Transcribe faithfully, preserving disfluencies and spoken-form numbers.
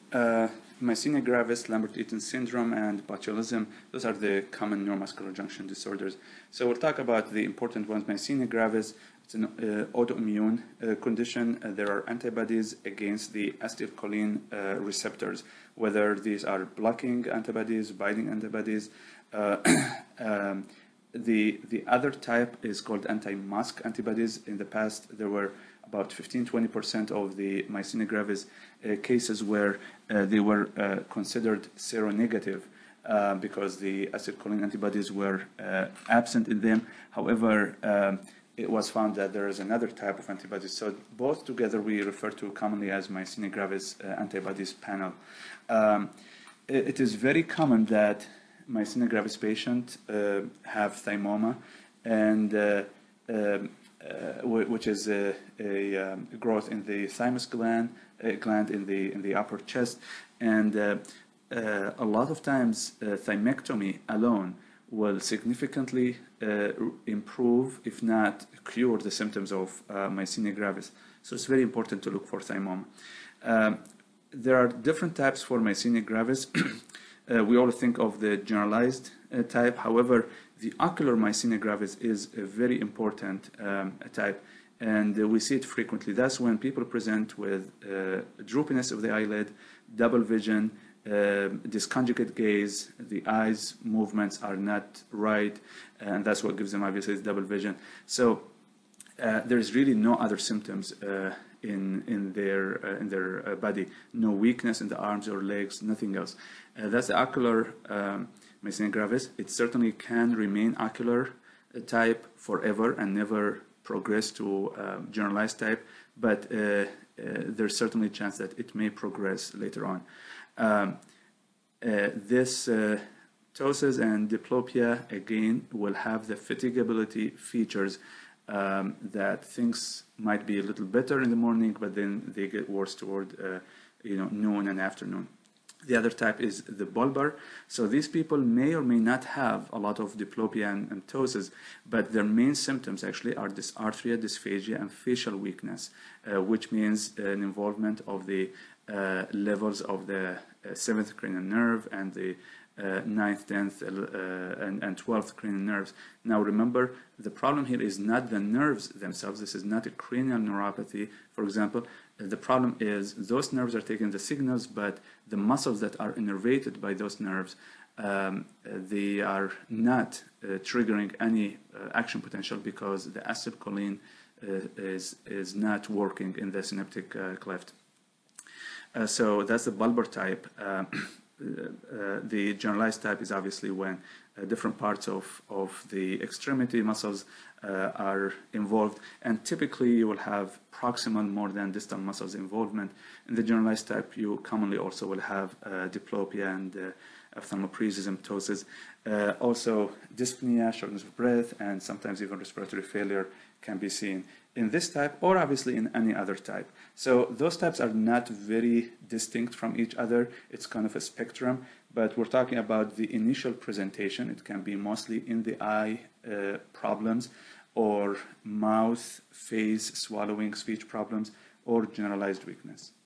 Uh, myasthenia gravis, Lambert-Eaton syndrome, and botulism, those are the common neuromuscular junction disorders. So we'll talk about the important ones. Myasthenia gravis, it's an uh, autoimmune uh, condition. Uh, there are antibodies against the acetylcholine uh, receptors, whether these are blocking antibodies, binding antibodies. Uh, um, the, the other type is called anti-MuSK antibodies. In the past, there were about fifteen to twenty percent of the myasthenia gravis uh, cases where uh, they were uh, considered seronegative uh, because the acetylcholine antibodies were uh, absent in them. However, um, it was found that there is another type of antibodies. So both together we refer to commonly as myasthenia gravis uh, antibodies panel. Um, it, it is very common that myasthenia gravis patients uh, have thymoma, and uh, um, Uh, which is a, a um, growth in the thymus gland, a gland in the in the upper chest, and uh, uh, a lot of times uh, thymectomy alone will significantly uh, improve, if not cure, the symptoms of uh, myasthenia gravis. So it's very important to look for thymoma. Um, there are different types for myasthenia gravis. Uh, we all think of the generalized uh, type. However, the ocular myasthenia gravis is a very important um, type, and uh, we see it frequently. That's when people present with uh, droopiness of the eyelid, double vision, uh, disconjugate gaze, the eyes movements are not right, and that's what gives them obviously double vision. So uh, there's really no other symptoms uh, in in their uh, in their uh, body, no weakness in the arms or legs, nothing else. Uh, that's the ocular um, myasthenia gravis. It certainly can remain ocular uh, type forever and never progress to um, generalized type, but uh, uh, there's certainly a chance that it may progress later on. Um, uh, this uh, ptosis and diplopia again will have the fatigability features um, that things might be a little better in the morning, but then they get worse toward uh, you know noon and afternoon. The other type is the bulbar. So these people may or may not have a lot of diplopia and, and ptosis, but their main symptoms actually are dysarthria, dysphagia, and facial weakness, uh, which means an involvement of the uh, levels of the uh, seventh cranial nerve and the uh, ninth, tenth, uh, and, and twelfth cranial nerves. Now remember, the problem here is not the nerves themselves. This is not a cranial neuropathy, for example. The problem is those nerves are taking the signals, but the muscles that are innervated by those nerves, um, they are not uh, triggering any uh, action potential because the acetylcholine uh, is, is not working in the synaptic uh, cleft. Uh, so that's the bulbar type. Uh, uh, the generalized type is obviously when uh, different parts of, of the extremity muscles uh, are involved, and typically you will have proximal more than distal muscles involvement. In the generalized type, you commonly also will have uh, diplopia and uh, ophthalmoparesis, ptosis. Uh, also, dyspnea, shortness of breath, and sometimes even respiratory failure can be seen in this type, or obviously in any other type. So those types are not very distinct from each other. It's kind of a spectrum, but we're talking about the initial presentation. It can be mostly in the eye uh, problems, or mouth, face, swallowing, speech problems, or generalized weakness.